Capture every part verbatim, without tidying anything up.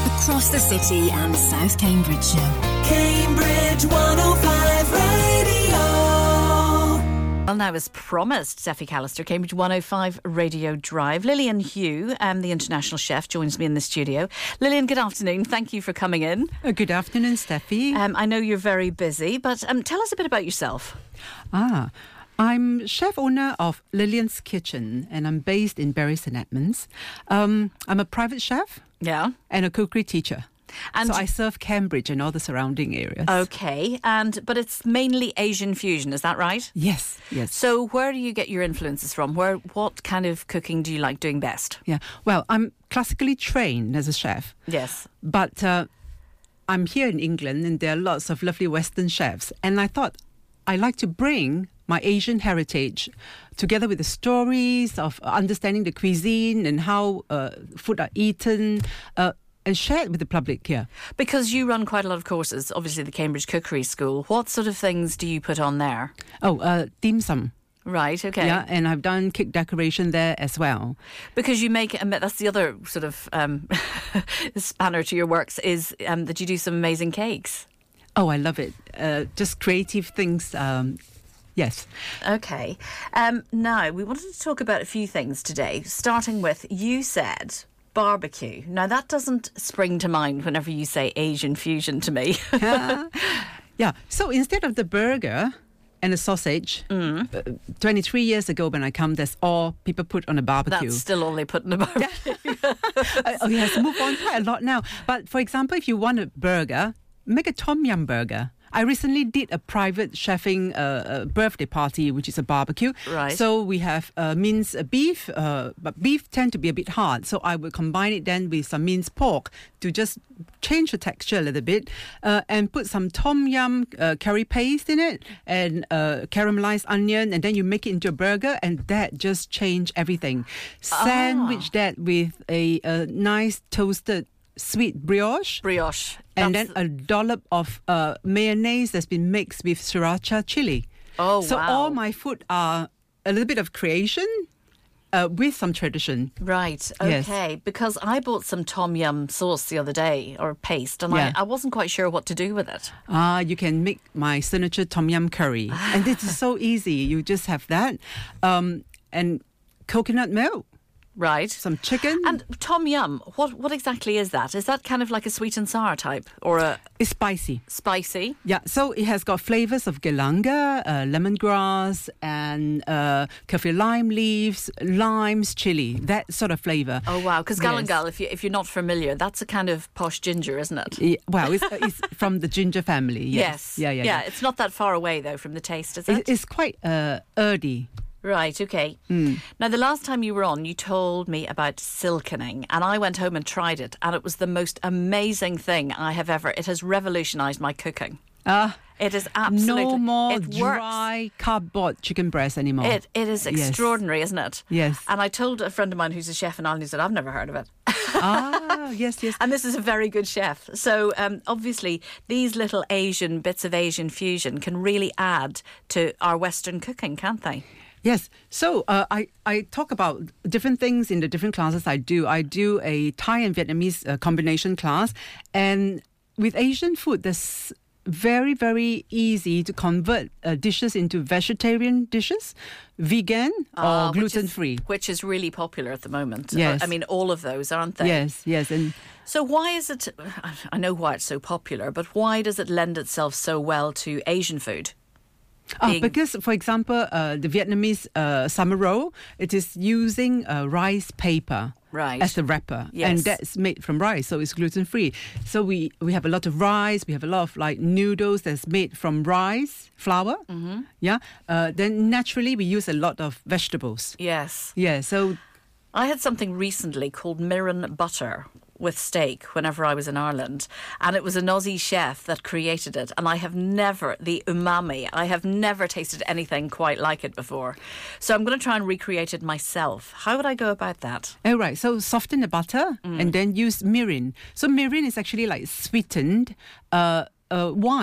across the city and South Cambridgeshire. Cambridge one oh five Radio. Well, now, as promised, Steffi Callister, Cambridge one oh five Radio Drive. Lillian Hugh, um, the international chef, joins me in the studio. Lillian, good afternoon. Thank you for coming in. Uh, good afternoon, Steffi. Um, I know you're very busy, but um, tell us a bit about yourself. Ah, I'm chef owner of Lillian's Kitchen, and I'm based in Bury Saint Edmunds. Um, I'm a private chef, Yeah. and a cookery teacher. And so I serve Cambridge and all the surrounding areas. Okay, and but it's mainly Asian fusion, is that right? Yes, yes. So where do you get your influences from? Where, what kind of cooking do you like doing best? Yeah. Well, I'm classically trained as a chef. Yes. But uh, I'm here in England, and there are lots of lovely Western chefs. And I thought I like to bring my Asian heritage together with the stories of understanding the cuisine and how uh, food are eaten, uh, and share it with the public here. Because you run quite a lot of courses, obviously the Cambridge Cookery School. What sort of things do you put on there? Oh, uh, dim sum. Right, okay. Yeah, and I've done cake decoration there as well. Because you make, um, that's the other sort of um, spanner to your works, is um, that you do some amazing cakes. Oh, I love it. Uh, just creative things. Um, yes. Okay. Um, now, we wanted to talk about a few things today, starting with, you said barbecue. Now, that doesn't spring to mind whenever you say Asian fusion to me. Yeah. So instead of the burger and the sausage, mm. uh, twenty-three years ago when I come, that's all people put on a barbecue. That's still all they put in a barbecue. uh, oh, yes, move on quite a lot now. But for example, if you want a burger, make a tom yum burger. I recently did a private chefing uh, uh, birthday party, which is a barbecue. Right. So we have uh, minced beef, uh, but beef tend to be a bit hard. So I will combine it then with some minced pork to just change the texture a little bit, uh, and put some tom yum uh, curry paste in it and uh, caramelized onion, and then you make it into a burger, and that just changed everything. Ah. Sandwich that with a, a nice toasted sweet brioche. Brioche. And That's then a dollop of uh, mayonnaise that's been mixed with sriracha chili. Oh, so wow. So all my food are a little bit of creation uh, with some tradition. Right, Yes. okay. Because I bought some tom yum sauce the other day, or paste, and Yeah. I, I wasn't quite sure what to do with it. Ah, you can make my signature tom yum curry. And this is so easy. You just have that. Um, and coconut milk. Right. Some chicken. And tom yum, what what exactly is that? Is that kind of like a sweet and sour type, or a It's spicy. spicy? Yeah, so it has got flavors of galanga, uh, lemongrass, and uh, kaffir lime leaves, limes, chili, that sort of flavor. Oh wow! Because Yes. galangal, if you if you're not familiar, that's a kind of posh ginger, isn't it? Yeah, well, it's, it's from the ginger family. Yes. Yes. Yeah, yeah, yeah. yeah. It's not that far away though from the taste, is it? It- It's quite uh, earthy. Right, okay. Mm. Now, the last time you were on, you told me about silkening, and I went home and tried it, and it was the most amazing thing I have ever... It has revolutionised my cooking. Ah, It is absolutely... no more it dry cardboard chicken breast anymore. Works. It, it is Yes. extraordinary, isn't it? Yes. And I told a friend of mine who's a chef in Ireland, who said, I've never heard of it. Ah, yes, yes. And this is a very good chef. So um, obviously, these little Asian bits of Asian fusion can really add to our Western cooking, can't they? Yes. So uh, I, I talk about different things in the different classes I do. I do a Thai and Vietnamese uh, combination class. And with Asian food, there's very, very easy to convert uh, dishes into vegetarian dishes, vegan or Ah, which is- gluten-free. Which is really popular at the moment. Yes. I mean, all of those, aren't they? Yes, yes. And So why is it... I know why it's so popular, but why does it lend itself so well to Asian food? Ah, Being- because, for example, uh, the Vietnamese uh, summer roll, it is using uh, rice paper Right. as the wrapper, Yes. and that's made from rice, so it's gluten free. So we we have a lot of rice, we have a lot of like noodles that's made from rice flour. Mm-hmm. Yeah. Uh, then naturally we use a lot of vegetables. Yes. Yeah. So I had something recently called Mirren butter with steak whenever I was in Ireland, and it was an Aussie chef that created it, and I have never, the umami, I have never tasted anything quite like it before. So I'm going to try and recreate it myself. How would I go about that? oh right, so soften the butter and then use mirin. So mirin is actually like sweetened uh, uh, wine.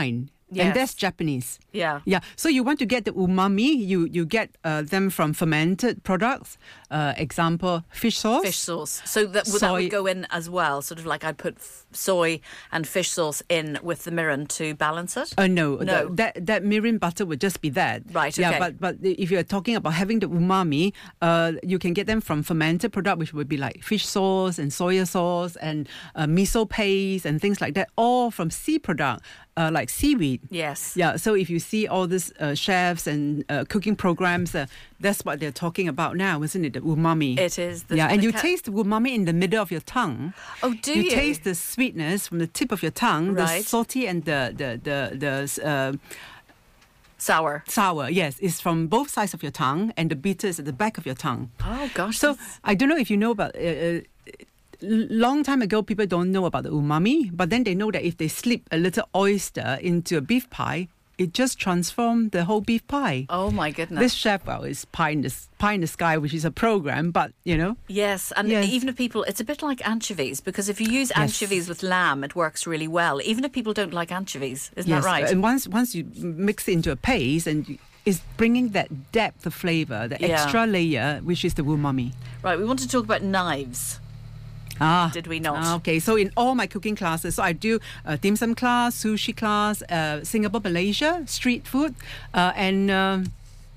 Yes. And that's Japanese. Yeah. Yeah. So you want to get the umami, you, you get uh, them from fermented products. Uh, example, fish sauce. Fish sauce. So that, would- that Soy- would go in as well. Sort of like I'd put f- soy and fish sauce in with the mirin to balance it. Uh, no, No. th- that that mirin butter would just be that. Right, Yeah, okay. but but if you're talking about having the umami, uh, you can get them from fermented product, which would be like fish sauce and soya sauce and uh, miso paste and things like that, all from sea product, uh, like seaweed. Yes. Yeah. So if you see all these uh, chefs and uh, cooking programs, uh, that's what they're talking about now, isn't it? The umami. It is. The, yeah, and the you ca- taste the umami in the middle of your tongue. Oh, do you? You taste the sweetness from the tip of your tongue, Right. the salty and the the the the uh, Sour. sour. Yes, it's from both sides of your tongue, and the bitter is at the back of your tongue. Oh, gosh. So that's- I don't know if you know about. Uh, uh, long time ago, people don't know about the umami, but then they know that if they slip a little oyster into a beef pie, it just transforms the whole beef pie. oh, my goodness. This chef, well, is Pie in the Pie in the Sky, which is a program, but you know. Yes, and Yes. even if people, it's a bit like anchovies, because if you use Yes. anchovies with lamb, it works really well. Even if people don't like anchovies, isn't Yes, that right? and once once you mix it into a paste, and you, it's bringing that depth of flavor, the Yeah. extra layer, which is the umami. Right, we want to talk about knives. Ah, Did we not? ah, okay, so in all my cooking classes, so I do a dim sum class, sushi class, uh, Singapore, Malaysia, street food, uh, and um,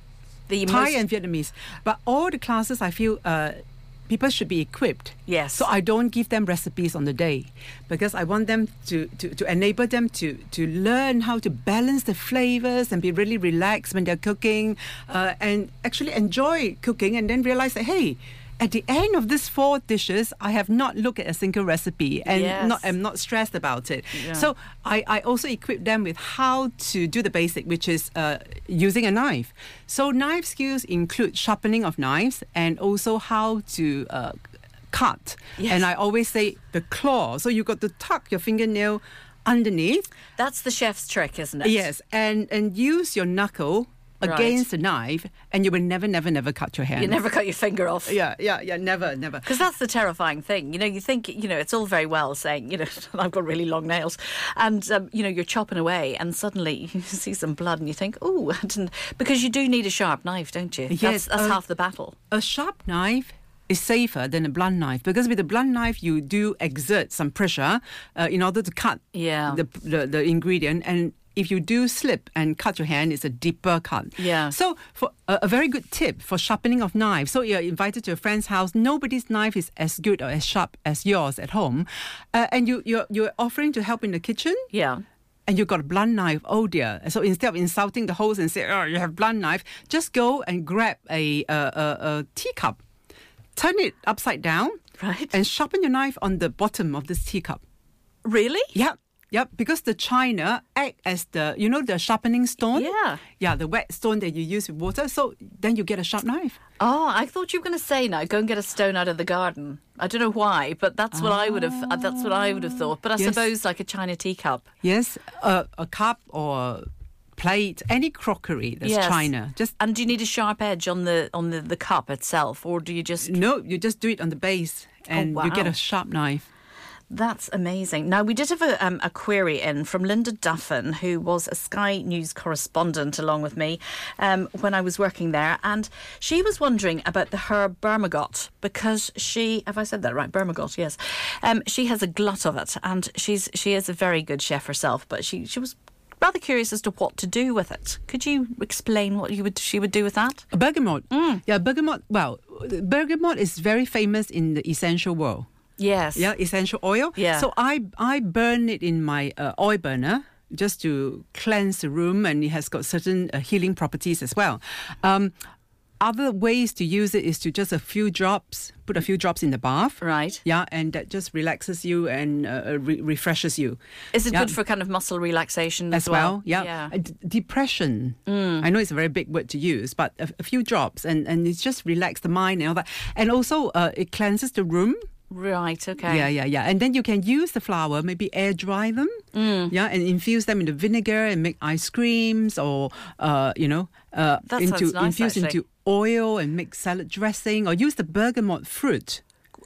The Thai most- and Vietnamese. But all the classes, I feel uh, people should be equipped. Yes. So I don't give them recipes on the day because I want them to, to, to enable them to, to learn how to balance the flavors and be really relaxed when they're cooking uh, and actually enjoy cooking and then realize that, hey, at the end of these four dishes, I have not looked at a single recipe and Yes. not am not stressed about it. Yeah. So I, I also equip them with how to do the basic, which is uh, using a knife. So knife skills include sharpening of knives and also how to uh, cut. Yes. And I always say the claw. So you got to tuck your fingernail underneath. That's the chef's trick, isn't it? Yes, and and use your knuckle Right. against the knife, and you will never, never, never cut your hand. You never cut your finger off. Yeah, yeah, yeah. Never, never. Because that's the terrifying thing. You know, you think, you know, it's all very well saying, you know, I've got really long nails. And, um, you know, you're chopping away and suddenly you see some blood and you think, oh, I didn't. Because you do need a sharp knife, don't you? Yes, That's, that's uh, half the battle. A sharp knife is safer than a blunt knife because with a blunt knife you do exert some pressure uh, in order to cut Yeah. the, the the ingredient, and if you do slip and cut your hand, it's a deeper cut. Yeah. So for a, a very good tip for sharpening of knives. So you're invited to a friend's house. Nobody's knife is as good or as sharp as yours at home, uh, and you you're, you're offering to help in the kitchen. Yeah. And you've got a blunt knife, oh dear. So instead of insulting the host and say, oh, you have blunt knife, just go and grab a, a, a, a teacup, turn it upside down, Right. and sharpen your knife on the bottom of this teacup. Really? Yep, yep, because the china act as the, you know, the sharpening stone? Yeah. Yeah, the wet stone that you use with water. So then you get a sharp knife. Oh, I thought you were going to say now, go and get a stone out of the garden. I don't know why, but that's what I would have. uh, That's what I would have thought. But I Yes. suppose like a china teacup. Yes, uh, a cup or plate, any crockery that's Yes. china. Just And do you need a sharp edge on the on the, the cup itself, or do you just? no, you just do it on the base and you get wow. a sharp knife. That's amazing. Now, we did have a, um, a query in from Linda Duffin, who was a Sky News correspondent along with me um, when I was working there. And she was wondering about the herb bermagot because she, have I said that right? Bermagot, yes. Um, she has a glut of it and she's she is a very good chef herself, but she, she was rather curious as to what to do with it. Could you explain what you would she would do with that? Bergamot. Yeah, bergamot. Well, bergamot is very famous in the essential world. Yes. Yeah, essential oil. Yeah. So I I burn it in my uh, oil burner just to cleanse the room, and it has got certain uh, healing properties as well. Um, other ways to use it is to just a few drops, put a few drops in the bath. Right. Yeah, and that just relaxes you and uh, re- refreshes you. Is it Yeah. good for kind of muscle relaxation as, As well, yeah. Uh, d- depression. I know it's a very big word to use, but a, a few drops, and, and it's just relax the mind and all that. And also, uh, it cleanses the room. Right, okay. Yeah, yeah, yeah. And then you can use the flour, maybe air dry them, Mm. yeah, and infuse them into vinegar and make ice creams, or uh, you know, uh, That into sounds nice, infuse actually. into oil and make salad dressing, or use the bergamot fruit.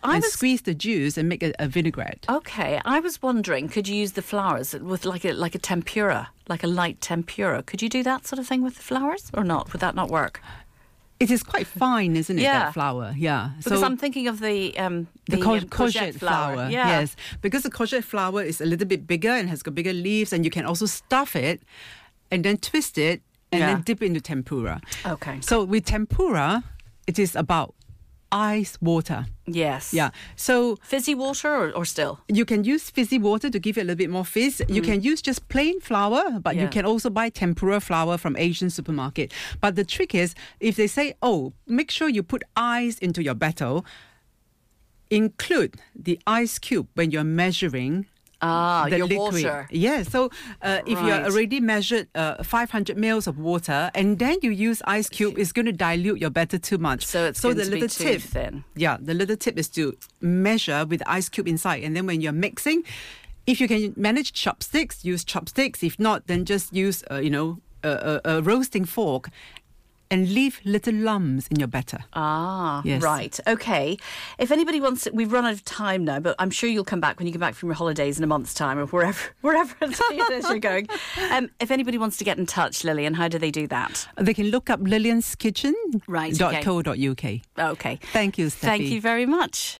I and was squeeze the juice and make a, a vinaigrette. okay. I was wondering, could you use the flowers with like a like a tempura, like a light tempura? Could you do that sort of thing with the flowers, or not? Would that not work? It is quite fine, isn't it, Yeah. that flower? Yeah. Because so I'm thinking of the um, the, the co- um, courgette flower. Yeah. Yes. Because the courgette flower is a little bit bigger and has got bigger leaves, and you can also stuff it and then twist it and Yeah. then dip it into tempura. Okay. So with tempura, it is about ice water. Yes. Yeah. So Fizzy water or, or still? you can use fizzy water to give it a little bit more fizz. You can use just plain flour, but Yeah. you can also buy tempura flour from Asian supermarket. But the trick is, if they say, oh, make sure you put ice into your batter, include the ice cube when you're measuring Ah, the your liquid. water. Yeah, so uh, if you Right. already measured uh, five hundred mils of water and then you use ice cube, it's going to dilute your batter too much. So it's so going the to be little too tip, thin. Yeah, the little tip is to measure with the ice cube inside, and then when you're mixing, if you can manage chopsticks, use chopsticks. If not, then just use uh, you know a, a, a roasting fork. And leave little lumps in your batter. Ah, Yes. right. Okay. If anybody wants to, we've run out of time now, but I'm sure you'll come back when you come back from your holidays in a month's time or wherever wherever it is you're going. Um, if anybody wants to get in touch, Lillian, how do they do that? They can look up lillian's kitchen Right, dot okay. co dot uk. Okay. Thank you, Steffi. Thank you very much.